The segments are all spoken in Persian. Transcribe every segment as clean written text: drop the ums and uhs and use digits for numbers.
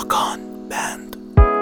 ماکان بند.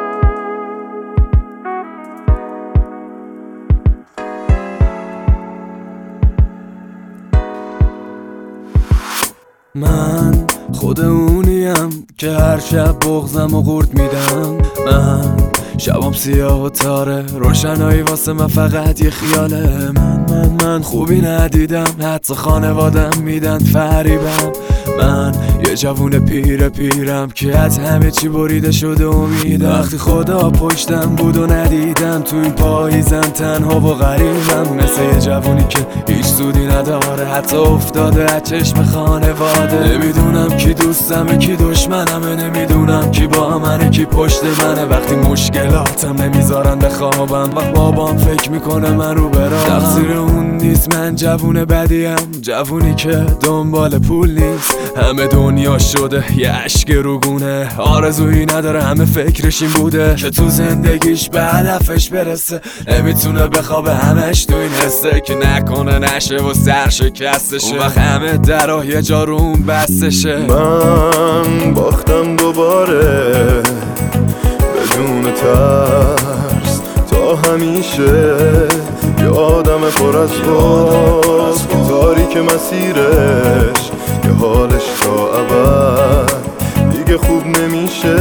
من خود اونیم که هر شب بغضم و قورت میدم. من شبام سیاه و تاره، روشنایی واسه من فقط یه خیاله. من خوبی ندیدم، حدس خانوادم میدن فریبم. من یه جوون پیرم که از همه چی بریده شده امیدم. وقتی خدا پشتم بود و ندیدم، تو این پاییزم تنها و غریبم. مثل یه جوونی که هیچ سودی نداره، حتی افتاده از چشم خانواده. نمیدونم کی دوستمه کی دشمنمه، نمیدونم کی با منه کی پشت منه. وقتی مشکلاتم نمیذارن بخوابم، وقت بابام فکر میکنه من رو برام. تقصیر اون نیست، من جوون بدیم، جوونی که دنبال پول نیست. همه دنیا شده یه عشق روگونه، آرزویی نداره، همه فکرش این بوده که تو زندگیش به هدفش برسه. نمیتونه بخوابه همش تو این حسه که نکنه نشه و سر شکستشه. اون وقت همه درها یه جا رو اون بستشه. من باختم دوباره بدون ترس تا همیشه، یه آدم پر از باز که تاریک مسیرش، یه حالش تا ابد دیگه خوب نمیشه.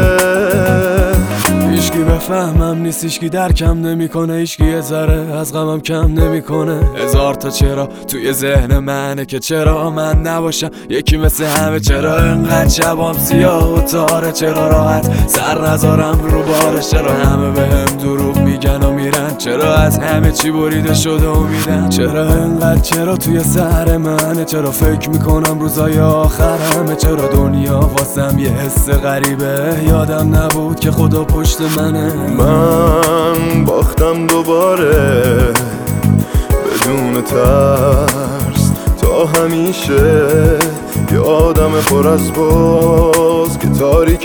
هیچکی بفهمم نیست، هیچکی درکم نمیکنه، هیچکی یه ذره از غمم کم نمیکنه. هزار تا چرا توی ذهن منه که چرا من نباشم یکی مثل همه. چرا انقدر شبام سیاه و تاره، چرا راحت سر نذارم رو بارش. چرا همه بهم دروغ میگن و میرن، چرا از همه چی بریده شده امیدم. چرا انقدر چرا توی سر منه، چرا فکر میکنم روزای آخرمه. چرا دنیا واسم یه حس غریبه، یادم نبود که خدا پشت منه. من باختم دوباره بدون ترس تا همیشه، یه آدم پر از باز که تاریک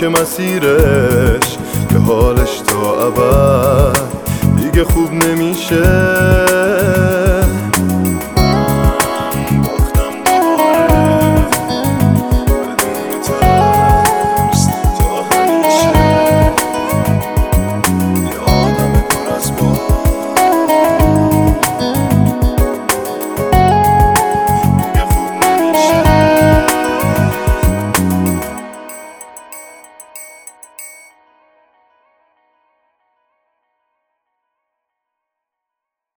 مسیرش، یه حالش تا ابد دیگه خوب نمیشه.